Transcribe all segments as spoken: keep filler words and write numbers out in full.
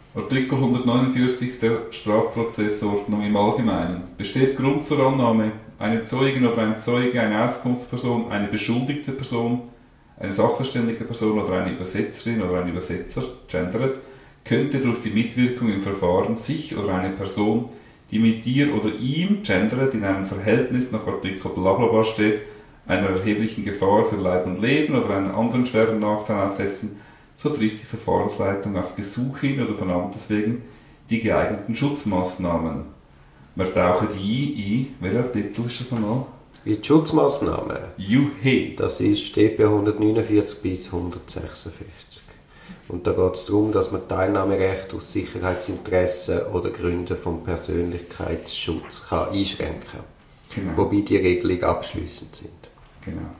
Artikel hundertneunundvierzig der Strafprozessordnung im Allgemeinen. Besteht Grund zur Annahme, eine Zeugin oder ein Zeuge, eine Auskunftsperson, eine beschuldigte Person, eine sachverständige Person oder eine Übersetzerin oder ein Übersetzer, gendert, könnte durch die Mitwirkung im Verfahren sich oder eine Person, die mit ihr oder ihm, gendert, in einem Verhältnis nach Artikel blablabla steht, einer erheblichen Gefahr für Leib und Leben oder einen anderen schweren Nachteil aussetzen, so trifft die Verfahrensleitung auf Gesuch hin oder von Amtes wegen die geeigneten Schutzmaßnahmen. Wir tauchen die ein. Welcher Titel ist das nochmal? Die Schutzmaßnahmen. Juhe. Das ist D P hundertneunundvierzig bis hundertsechsundfünfzig. Und da geht es darum, dass man Teilnahmerecht aus Sicherheitsinteressen oder Gründen vom Persönlichkeitsschutz kann einschränken kann. Genau. Wobei die Regelungen abschliessend sind. Genau.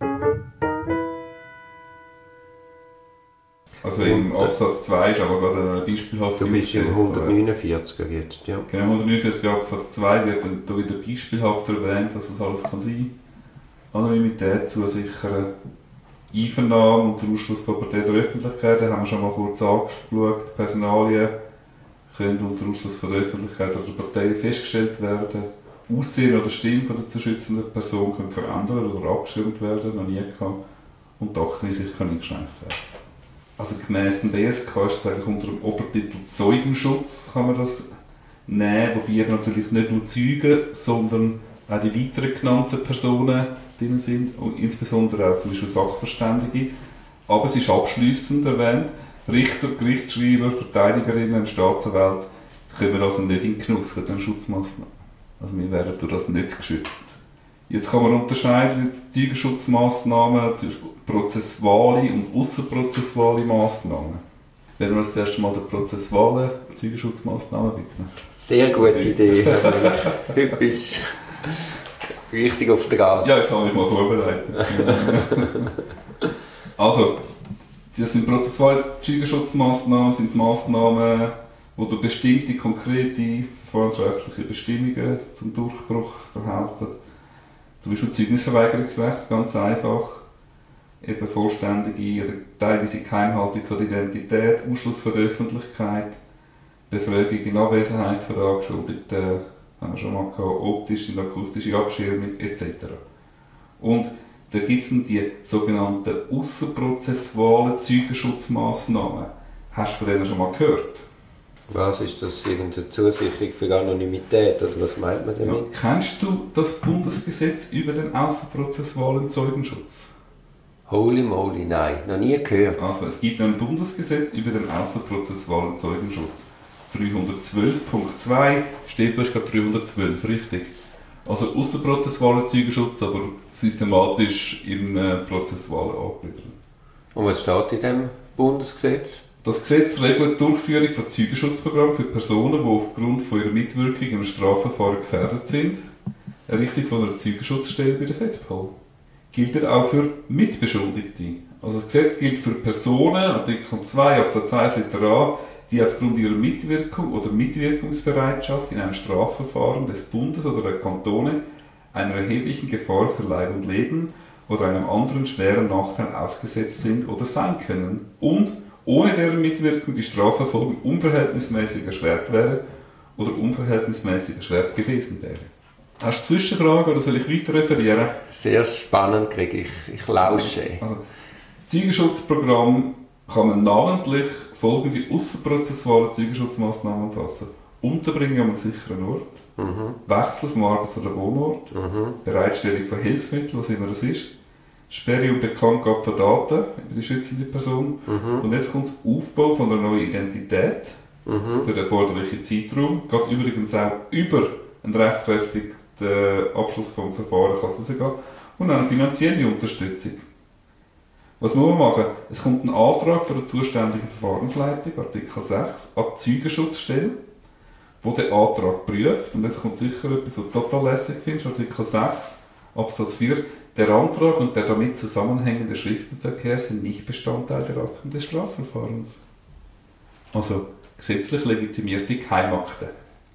Also im Absatz zwei ist aber gerade ein beispielhaft. Du bist im hundertneunundvierziger jetzt, ja. Genau, hundertneunundvierzig Absatz zwei wird dann da wieder beispielhaft erwähnt, was das alles kann sein. Anonymität zusichern, Einvernahme und der Ausschluss von Partei der Öffentlichkeit, da haben wir schon mal kurz angeschaut. Personalien können unter Ausschluss von der Öffentlichkeit oder der Partei festgestellt werden. Aussehen oder Stimme von der zu schützenden Person können verändert oder abgeschirmt werden, noch nie gehabt. Und die Akteneinsicht kann eingeschränkt werden. Also gemäss dem B S K ist es eigentlich unter dem Obertitel Zeugenschutz kann man das nehmen, wobei natürlich nicht nur Zeugen, sondern auch die weiteren genannten Personen drin sind und insbesondere auch zum Beispiel Sachverständige. Aber es ist abschliessend erwähnt, Richter, Gerichtsschreiber, Verteidigerinnen und Staatsanwälte kommen also nicht in den Genuss von den Schutzmaßnahmen. Also wir werden durch das nicht geschützt. Jetzt kann man unterscheiden die Zeugenschutzmaßnahmen zwischen prozessuale und ausserprozessuale Maßnahmen. Werden wir uns zuerst mal den prozessualen Zeugenschutzmaßnahmen widmen? Sehr gute Idee. Du bist richtig auf der Art. Ja, ich habe mich mal vorbereitet. Also, das sind prozessuale Zeugenschutzmaßnahmen, sind Maßnahmen, wo du bestimmte konkrete verfahrensrechtliche Bestimmungen zum Durchbruch verhelfen. Zum Beispiel Zeugnisverweigerungsrecht, ganz einfach. Eben vollständige oder teilweise Geheimhaltung von der Identität, Ausschluss von der Öffentlichkeit, Befragung in Abwesenheit von der Angeschuldigten, haben wir schon mal gehabt, optische und akustische Abschirmung et cetera. Und da gibt es dann die sogenannten ausserprozessualen Zeugenschutzmaßnahmen. Hast du von denen schon mal gehört? Was ist das? Irgendeine Zusicherung für Anonymität oder was meint man damit? Ja. Kennst du das Bundesgesetz über den außerprozessualen Zeugenschutz? Holy moly, nein, noch nie gehört. Also es gibt ein Bundesgesetz über den außerprozessualen Zeugenschutz. dreihundertzwölf Punkt zwei steht, du hast gerade dreihundertzwölf, richtig? Also außerprozessualer Zeugenschutz, aber systematisch im äh, Prozessualen angegliedert. Und was steht in diesem Bundesgesetz? Das Gesetz regelt die Durchführung von Zeugenschutzprogrammen für Personen, die aufgrund von ihrer Mitwirkung im Strafverfahren gefährdet sind. Errichtung von einer Zeugenschutzstelle bei der FEDPOL. Gilt er auch für Mitbeschuldigte. Also das Gesetz gilt für Personen, Artikel zwei Absatz eins Litera A, die aufgrund ihrer Mitwirkung oder Mitwirkungsbereitschaft in einem Strafverfahren des Bundes oder der Kantone einer erheblichen Gefahr für Leib und Leben oder einem anderen schweren Nachteil ausgesetzt sind oder sein können und ohne deren Mitwirkung die Strafverfolgung unverhältnismäßig erschwert wäre oder unverhältnismäßig erschwert gewesen wäre. Hast du Zwischenfragen oder soll ich weiter referieren? Sehr spannend, kriege ich. Ich lausche. Also, Zeugenschutzprogramm kann man namentlich folgende ausserprozessuale Zeugenschutzmaßnahmen umfassen. Unterbringen an einem sicheren Ort, Mhm. Wechsel vom Arbeits- oder Wohnort, Mhm. Bereitstellung von Hilfsmitteln, was immer das ist, Sperre und Bekanntgabe von Daten über die schützende Person Mhm. und jetzt kommt das Aufbau von einer neuen Identität Mhm. für den erforderlichen Zeitraum. Geht übrigens auch über einen rechtskräftigen Abschluss vom Verfahren kann es rausgehen und eine finanzielle Unterstützung. Was muss man machen? Es kommt ein Antrag von der zuständigen Verfahrensleitung, Artikel sechs, an die Zeugenschutzstelle, wo den Antrag prüft. Und jetzt kommt sicher etwas, was du total lässig findest, Artikel sechs, Absatz vier. Der Antrag und der damit zusammenhängende Schriftenverkehr sind nicht Bestandteil der Akten des Strafverfahrens. Also gesetzlich legitimierte Geheimakte.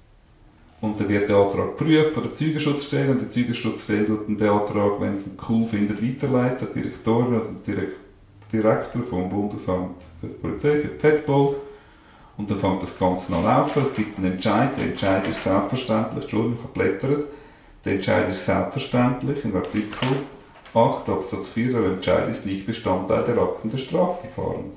Und dann wird der Antrag geprüft von der Zeugenschutzstelle und die Zeugenschutzstelle tut den Antrag, wenn es ihn cool findet, weiterleiten an die Direktorin oder den Direktor vom Bundesamt für die Polizei, für die FEDPOL. Und dann fängt das Ganze an laufen, es gibt einen Entscheid, der Entscheid ist selbstverständlich, Entschuldigung, ich habe geblättert, der Entscheid ist selbstverständlich, in Artikel acht Absatz vier, der Entscheid ist nicht Bestandteil der Akten des Strafverfahrens.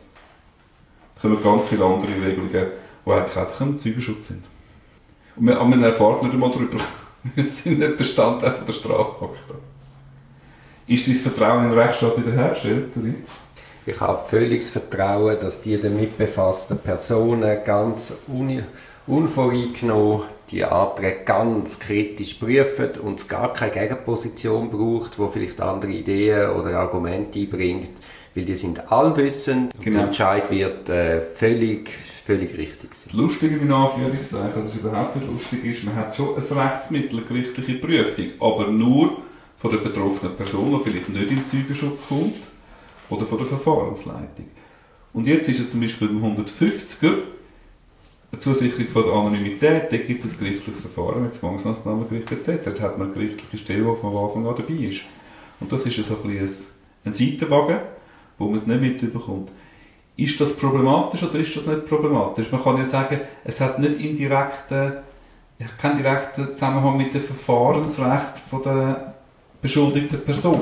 Da kommen ganz viele andere Regelungen, die eigentlich einfach im Zeugenschutz sind. Und man, man erfährt nicht einmal darüber, wir sind nicht Bestandteil der Strafakte. Ist dein Vertrauen in den Rechtsstaat wiederhergestellt, oder? Ich habe völliges Vertrauen, dass die damit befassten Personen ganz un- unvoreingenommen die Anträge ganz kritisch prüfen und es gar keine Gegenposition braucht, die vielleicht andere Ideen oder Argumente einbringt, weil die sind allwissend und genau. Der Entscheid wird äh, völlig, völlig richtig sein. Das Lustige in Anführungszeichen, dass es überhaupt nicht lustig ist, man hat schon ein Rechtsmittel, eine gerichtliche Prüfung, aber nur von der betroffenen Person, die vielleicht nicht in den Zeugenschutz kommt, oder von der Verfahrensleitung. Und jetzt ist es zum Beispiel beim hundertfünfziger eine Zusicherung von der Anonymität, da gibt es ein gerichtliches Verfahren mit Zwangsmaßnahmengericht et cetera. Da hat man eine gerichtliche Stelle, die von Anfang an dabei ist. Und das ist so ein, ein, ein Seitenwagen, wo man es nicht mitbekommt. Ist das problematisch oder ist das nicht problematisch? Man kann ja sagen, es hat nicht im direkten, keinen direkten Zusammenhang mit dem Verfahrensrecht von der beschuldigten Person.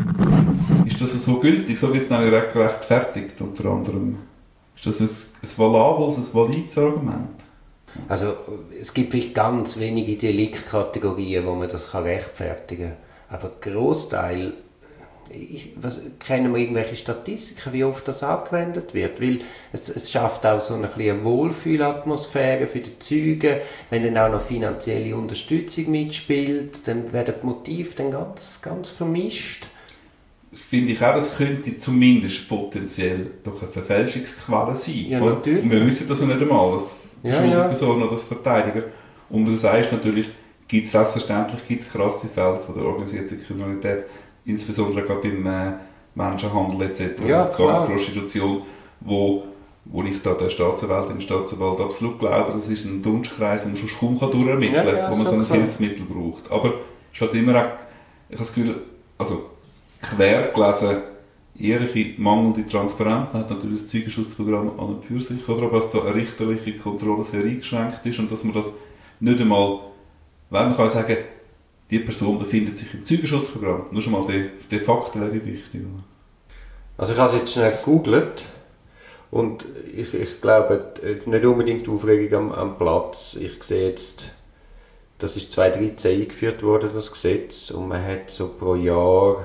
Ist das so gültig? So wird es nämlich recht gerechtfertigt, unter anderem. Ist das ein, ein valables, ein valides Argument? Also es gibt vielleicht ganz wenige Deliktkategorien, wo man das rechtfertigen kann. Aber der Grossteil, ich, was, kennen wir irgendwelche Statistiken, wie oft das angewendet wird? Weil es, es schafft auch so eine, eine Wohlfühlatmosphäre für die Zeugen. Wenn dann auch noch finanzielle Unterstützung mitspielt, dann werden die Motive dann ganz, ganz vermischt. Finde ich auch, das könnte zumindest potenziell doch eine Verfälschungsquelle sein. Ja, natürlich. Und wir wissen das ja nicht einmal, als ja, beschuldigte ja. Person oder als Verteidiger. Und du sagst natürlich, gibt es selbstverständlich gibt's krasse Fälle von der organisierten Kriminalität, insbesondere gerade beim äh, Menschenhandel et cetera, ja, Zwangsprostitution, wo, wo ich da der Staatsanwältin, den Staatsanwalt absolut glaube, das ist ein Dunschkreis, den man schon kaum durchermitteln kann, ja, ja, wo man so ein klar. Hilfsmittel braucht. Aber es ist halt immer auch, ich habe das Gefühl, also quer gelesen, ehrliche mangelnde Transparenz hat natürlich das Zeugenschutzprogramm an und für sich, oder? Aber dass da eine richterliche Kontrolle sehr eingeschränkt ist und dass man das nicht einmal, weil man kann sagen, die Person befindet sich im Zeugenschutzprogramm. Nur schon mal der, der Fakt wäre wichtig. Also ich habe es jetzt schnell gegoogelt und ich, ich glaube nicht unbedingt die Aufregung am, am Platz. Ich sehe jetzt, das ist zweitausenddreizehn eingeführt worden, das Gesetz, und man hat so pro Jahr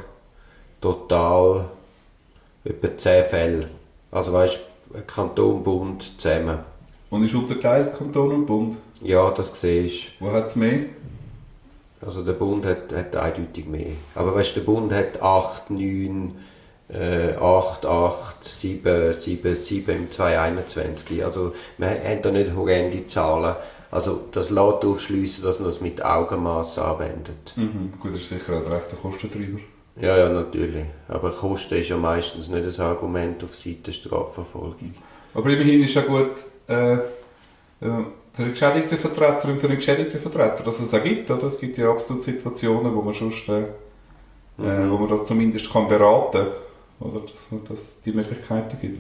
total etwa zehn Fälle. Also weißt du, Kanton, Bund zusammen. Und ist unterteilt Kanton und Bund? Ja, das siehst du. Wo hat es mehr? Also der Bund hat, hat eindeutig mehr. Aber weißt du, der Bund hat acht, neun, äh, acht, acht, sieben, sieben, sieben im zweitausendeinundzwanzig. Also wir haben da nicht horrende Zahlen. Also das lässt aufschliessen, dass man das mit Augenmaß anwendet. Mhm. Gut, das ist sicher auch der rechte Kostentreiber. Ja, ja, natürlich. Aber Kosten ist ja meistens nicht ein Argument auf Seite Strafverfolgung. Aber immerhin ist ja gut, äh, äh, für einen geschädigten Vertreter und für einen geschädigten Vertreter, dass es auch gibt. Oder? Es gibt ja absolut Situationen, wo man sonst, äh, mhm. wo man das zumindest kann beraten kann, oder? Dass man das die Möglichkeiten gibt.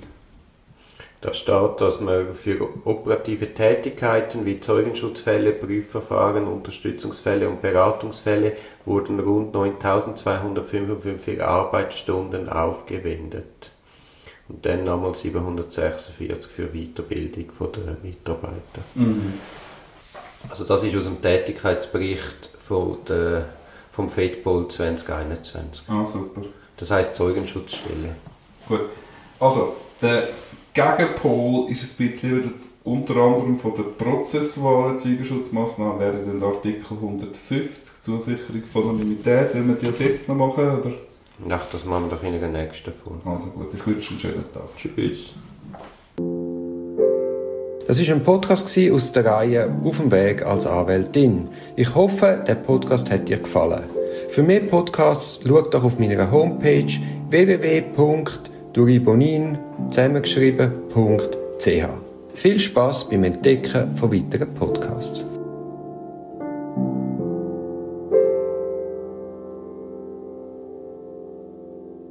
Da steht, dass man für operative Tätigkeiten wie Zeugenschutzfälle, Prüfverfahren, Unterstützungsfälle und Beratungsfälle wurden rund neuntausendzweihundertfünfundfünfzig Arbeitsstunden aufgewendet. Und dann nochmal siebenhundertsechsundvierzig für Weiterbildung der Mitarbeiter. Mhm. Also das ist aus dem Tätigkeitsbericht von der, vom FEDPOL zwanzig einundzwanzig. Ah, super. Das heisst Zeugenschutzstelle. Gut. Also, der Gegenpol ist ein bisschen wieder unter anderem von der prozessualen Zeugenschutzmaßnahmen wäre dann der Artikel hundertfünfzig, Zusicherung von Anonymität. Wollen wir das jetzt noch machen? Oder? Ach, das machen wir doch in der nächsten Folge. Also gut, ich wünsche einen schönen Tag. Tschüss. Das war ein Podcast aus der Reihe «Auf dem Weg als Anwältin». Ich hoffe, der Podcast hat dir gefallen. Für mehr Podcasts schau doch auf meiner Homepage w w w punkt duribonin zusammengeschrieben punkt c h. Viel Spass beim Entdecken von weiteren Podcasts.